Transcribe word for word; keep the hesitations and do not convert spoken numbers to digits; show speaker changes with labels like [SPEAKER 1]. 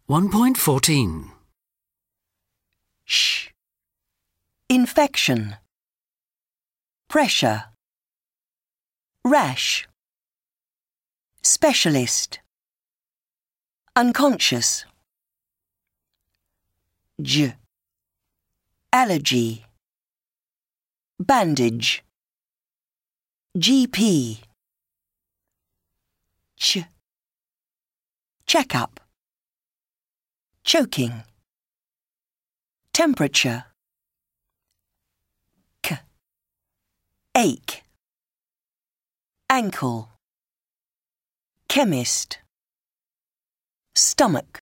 [SPEAKER 1] one point fourteen.
[SPEAKER 2] Sh. Infection. Pressure. Rash. Specialist. Unconscious. J. Allergy. Bandage. G P. Ch. Checkup. Choking. Temperature. K. Ache. Ankle. Chemist. Stomach.